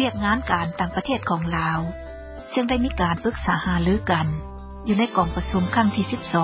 ยกงานการต่างประเทศของลาวซึ่งได้มีการปรึกษาหารือกันอยู่ในกองประชุมครั้งที่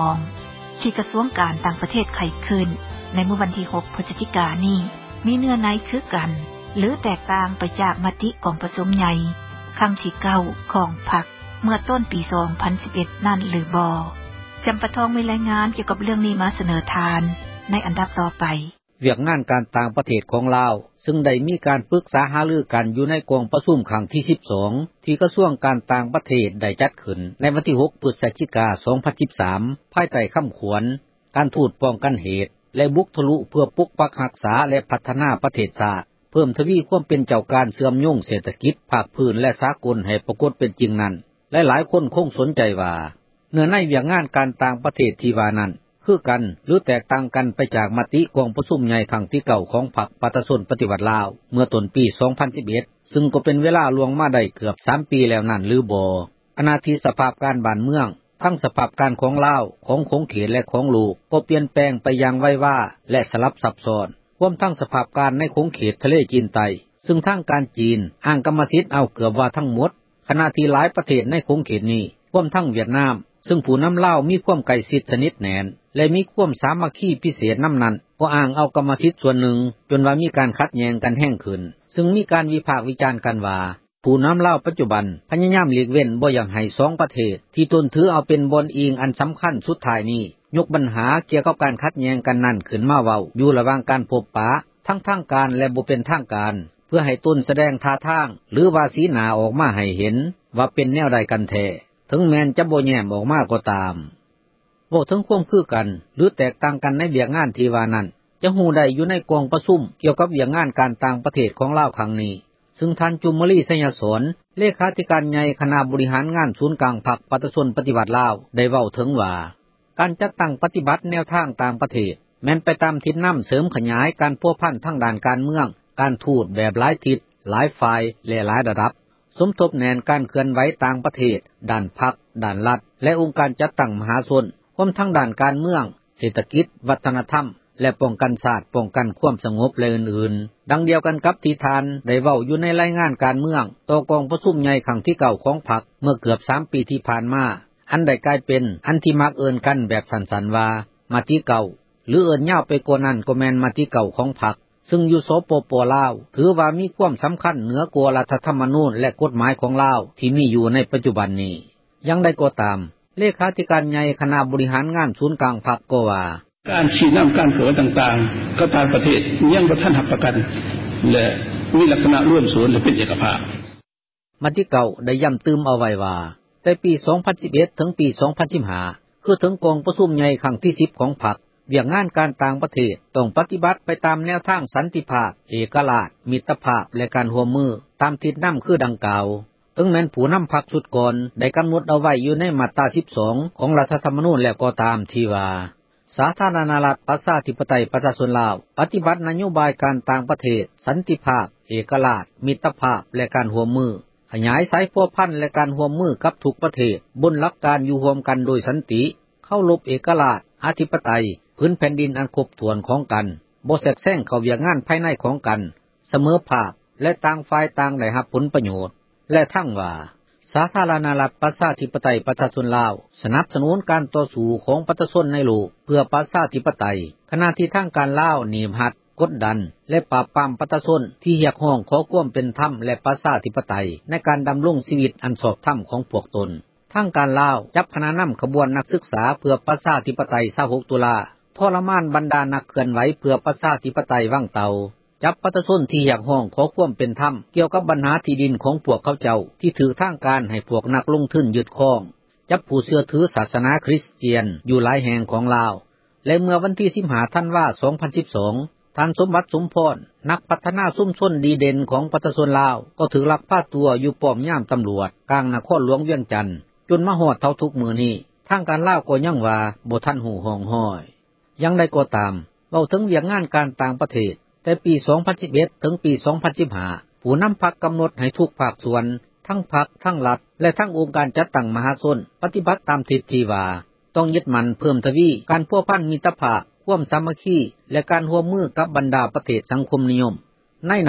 12ที่กระทรวงการต่างประเทศไขขึ้นในเมื่อวันที่6พฤศจิกายนนี้มีเนื้อในคือกันหรือแตกต่างไปจากมติกองประชุมใหญ่ครั้งที่9ของพรรคเมื่อต้นปี2011นั่นหรือบ่จำปาทองมีรายงานเกี่ยวกับเรื่องนี้มาเสนอทานในอันดับต่อไปเวียกงานการต่างประเทศของลาวซึ่งได้มีการปรึกษาหารือกันอยู่ในกองประชุมครั้งที่12ที่กระทรวงการต่างประเทศได้จัดขึ้นในวันที่6พฤศจิกายน2013ภายใต้คำขวัญการทูตป้องกันเหตุและบุกทะลุเพื่อปกปักรักษาและพัฒนาประเทศชาติเพิ่มทวีความเป็นเจ้าการเสื่อมโยงเศรษฐกิจภาคพื้นและสากลให้ปรากฏเป็นจริงนั้นหลายๆคนคงสนใจว่าเนื้อในเวียกงานการต่างประเทศที่ว่านั้นคือกันหรือแตกต่างกันไปจากมติกองประชุมใหญ่ครั้งที่9ของพรรคประชาชนปฏิวัติลาวเมื่อต้นปี2011ซึ่งก็เป็นเวลาล่วงมาได้เกือบ3ปีแล้วนั่นหรือบ่ขณะที่สภาพการบ้านเมืองทั้งสภาพการของลาวของคงเขตและของลูกก็เปลี่ยนแปลงไปอย่างไวว่าและสลับซับซ้อนรวมทั้งสภาพการในคงเขตทะเลจีนใต้ซึ่งทางการจีนอ้างกรรมสิทธิ์เอาเกือบว่าทั้งหมดขณะที่หลายประเทศในคงเขตนี้รวมทั้งเวียดนามซึ่งผู้นำลาวมีความใกล้ชิดสนิทแน่นและมีความสามัคคีพิเศษนำนั้นก็อ้างเอากรรมสิทธิ์ส่วนหนึ่งจนว่ามีการขัดแย้งกันแห้งขึ้นซึ่งมีการวิพากษ์วิจารณ์กันว่าผู้นำลาวปัจจุบันพยายามหลีกเว้นบ่อยากให้2ประเทศที่ตนถือเอาเป็นบอนอิงอันสำคัญสุดท้ายนี้ยกปัญหาเกี่ยวกับการขัดแย้งกันนั้นขึ้นมาเว้าอยู่ระหว่างการพบปะทั้งทางการและบ่เป็นทางการเพื่อให้ตนแสดงท่าทางหรือว่าสีหน้าออกมาให้เห็นว่าเป็นแนวใดกันแท้ถึงแม้นจะบ่แย้มออกมาก็ตามบ่ถึงความคือกันหรือแตกต่างกันในเวียกงานที่ว่านั้นจะฮู้ได้อยู่ในกองประชุมเกี่ยวกับเวียกงานการต่างประเทศของลาวครั้งนี้ซึ่งท่านจุมมลีไสยสนเลขาธิการใหญ่คณะบริหารงานศูนย์กลางพรรคประชาชนปฏิวัติลาวได้เว้าถึงว่าการจัดตั้งปฏิบัติแนวทางต่างประเทศแม้นไปตามทิศนำเสริมขยายการพัวพันทางด้านการเมืองการทูตแบบหลายทิศหลายฝ่ายและหลายระดับสมทบแนนการเคลื่อนไหวต่างประเทศด้านพรรคด้านรัฐและองค์การจัดตั้งมหาชนรวมทั้งด้านการเมืองเศรษฐกิจวัฒนธรรมและป้องกันชาติป้องกันความสงบและอื่นๆดังเดียวกันกับที่ทานได้เว้าอยู่ในรายงานการเมืองต่อกองประชุมใหญ่ครั้งที่9ของพรรคเมื่อเกือบ3ปีที่ผ่านมาอันได้กลายเป็นอันที่มักเอิ้นกันแบบสั้นๆว่ามติเก่าหรือเอิ้นยาวไปกว่านั้นก็แม่นมติเก่าของพรรคซึ่งอยู่สปป.ลาวถือว่ามีความสำคัญเหนือกว่ารัฐธรรมนูญและกฎหมายของลาวที่มีอยู่ในปัจจุบันนี้ยังได้ก็ตามเลขาธิการใหญ่คณะบริหารงานศูนย์กลางพรรคก็ว่าการชี้นำการเกิดต่างๆก็ทางประเทศยังบ่ทันหักประกันและมีลักษณะร่วมศูนย์และเป็นเอกภาพมติเก่าได้ย้ำเติมเอาไว้ว่าแต่ปี2011ถึงปี2015คือถึงกองประชุมใหญ่ครั้งที่10ของพรรคเวียกงานการต่างประเทศต้องปฏิบัติไปตามแนวทางสันติภาพเอกราชมิตรภาพและการร่วมมือตามทิศนำคือดังกล่าวถึงแม้นผู้นำพรรคสุดก่อนได้กำหนดเอาไว้อยู่ในมาตรา12ของรัฐธรรมนูญแล้วก็ตามที่ว่าสาธารณรัฐประชาธิปไตยประชาชนลาวปฏิบัตินโยบายการต่างประเทศสันติภาพเอกราชมิตรภาพและการร่วมมือขยายสายพัวพันและการร่วมมือกับทุกประเทศบนหลักการอยู่ร่วมกันโดยสันติเคารพเอกราชอธิปไตยพื้นแผ่นดินอันครบถ้วนของกันบ่แทรกแซงเข้าเวียกงานภายในของกันเสมอภาคและต่างฝ่ายต่างได้รับผลประโยชน์และทั้งว่าสาธารณรัฐประชาธิปไตยประชาชนลาวสนับสนุนการต่อสู้ของประชาชนในโลกเพื่อประชาธิปไตยขณะที่ทางการลาวหนีบหัดกดดันและปราบปรามประชาชนที่เรียกร้องขอความเป็นธรรมและประชาธิปไตยในการดำรงชีวิตอันชอบธรรมของพวกตนทางการลาวจับคณะนำขบวนนักศึกษาเพื่อประชาธิปไตย26ตุลาทรมานบรรดานักเคลื่อนไหวเพื่อประชาธิปไตยว่างเตาจับประชาชนที่อยากห้องขอความเป็นธรรมเกี่ยวกับปัญหาที่ดินของพวกเขาเจ้าที่ถือทางการให้พวกนักลงทุนยึดครองจับผู้เชื่อถือศาสนาคริสเตียนอยู่หลายแห่งของลาวและเมื่อวันที่15ธันวาคม2012ท่านสมบัติสมพรนักพัฒนาชุมชนดีเด่นของประชาชนลาวก็ถือลักพาตัวอยู่ป้อมยามตำรวจกลางนครหลวงเวียงจันทน์จนมาฮอดเท่าทุกมื้อนี้ทางการลาวก็ยังว่าบ่ทันหูห้องห้อยยังได้ก็ตามเว้าถึงเวียกงานการต่างประเทศแต่ปี2011ถึงปี2015ผู้นำพรรคกำหนดให้ทุกภาคส่วนทั้งพรรคทั้งรัฐและทั้งองค์การจัดตั้งมหาชนปฏิบัติตามทิศที่ว่าต้องยึดมั่นเพิ่มทวีการพัวพันมิตรภาพความสามัคคีและการร่วมมือกับบรรดาประเทศสังคมนิยมในนั้น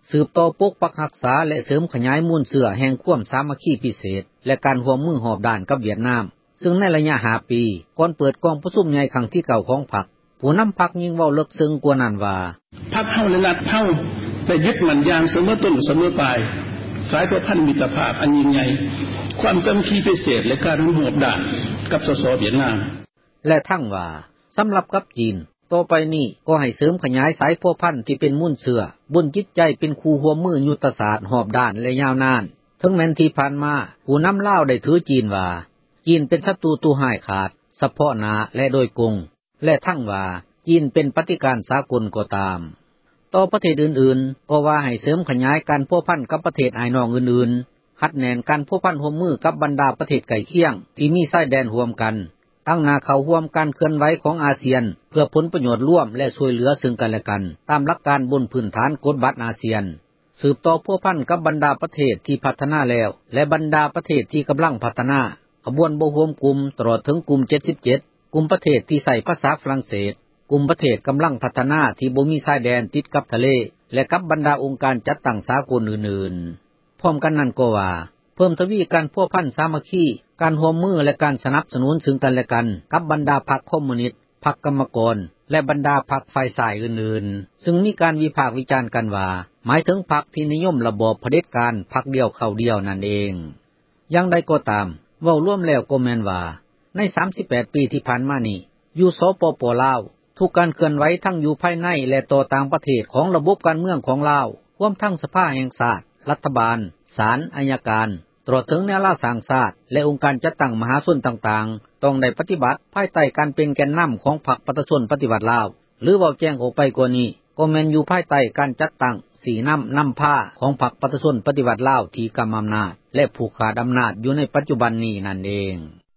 สืบต่อปกปักรักษาและเสริมขยายมูลเสื่อแห่งความสามัคคีพิเศษและการร่วมมือหอบด้านกับเวียดนามซึ่งในระยะ5 ปีก่อนเปิดกองประชุมใหญ่ครั้งที่9ของพรรคผู้นำพรรคยิ่งเว้าลึกซึ้งกว่านั้นว่าพรรคเฮาและรัฐเฮาได้ยึดมั่นอย่างเสมอต้นเสมอปลายสายพันธมิตรภาพอันยิ่งใหญ่ความสามัคคีพิเศษและการร่วมมือด้านกับสสเวียดนามและทั้งว่าสำหรับกับจีนต่อไปนี้ก็ให้เสริมขยายสายพัวพันธุ์ที่เป็นมุ่นเสือบุญจิตใจเป็นคู่ร่วมมือยุทธศาสตร์หอบด้านและยาวนานถึงแม้นที่ผ่านมาผู้นำลาวได้ถือจีนว่าจีนเป็นศัตรูตัวห้ายขาดเฉพาะหน้าและโดยกงและทั้งว่าจีนเป็นปฏิการสากลก็ตามต่อประเทศอื่นๆก็ว่าให้เสริมขยายการพัวพันกับประเทศอ้ายน้องอื่นๆหัดแน่นการพัวพันร่วมมือกับบรรดาประเทศใกล้เคียงที่มีชายแดนร่วมกันตั้งหน้าเข้าร่วมการเคลื่อนไหวของอาเซียนเพื่อผลประโยชน์ร่วมและช่วยเหลือซึ่งกันและกันตามหลักการบนพื้นฐานกฎบัตรอาเซียนสืบต่อพัวพันกับบรรดาประเทศที่พัฒนาแล้วและบรรดาประเทศที่กำลังพัฒนาขบวนบ่รวมกลุ่มตลอดถึงกลุ่ม77กลุ่มประเทศที่ใช้ภาษาฝรั่งเศสกลุ่มประเทศกำลังพัฒนาที่บ่มีชายแดนติดกับทะเลและกับบรรดาองค์การจัดตั้งสากลอื่นๆพร้อมกันนั้นก็ว่าเพิ่มทวีการพัวพันสามัคคีการร่วมมือและการสนับสนุนซึ่งกันและกันกับบรรดาพรรคคอมมิวนิสต์พรรคกรรมกรและบรรดาพรรคฝ่ายซ้ายอื่นๆซึ่งมีการวิพากษ์วิจารณ์กันว่าหมายถึงพรรคที่นิยมระบอบเผด็จการพรรคเดียวเข้าเดียวนั่นเองอย่างใดก็ตามเว้ารวมแล้วก็แม่นว่าใน38ปีที่ผ่านมานี้อยู่สปป.ลาวทุกการเคลื่อนไหวทั้งอยู่ภายในและต่อต่างประเทศของระบบการเมืองของลาวรวมทั้งสภาแห่งชาติรัฐบาลศาลอัยการตลอดถึงแนวราษฎรศาสตร์และองค์การจัดตั้งมหาชนต่างๆต้องได้ปฏิบัติภายใต้การเป็นแกนนำของพรรคประชาชนปฏิวัติลาวหรือเว้าแจ้งออกไปกว่านี้ก็แม่นอยู่ภายใต้การจัดตั้งสีนำผ้าของพรรคประชาชนปฏิวัติลาวที่กำอำนาจและผูกขาดอำนาจอยู่ในปัจจุบันนี้นั่นเอง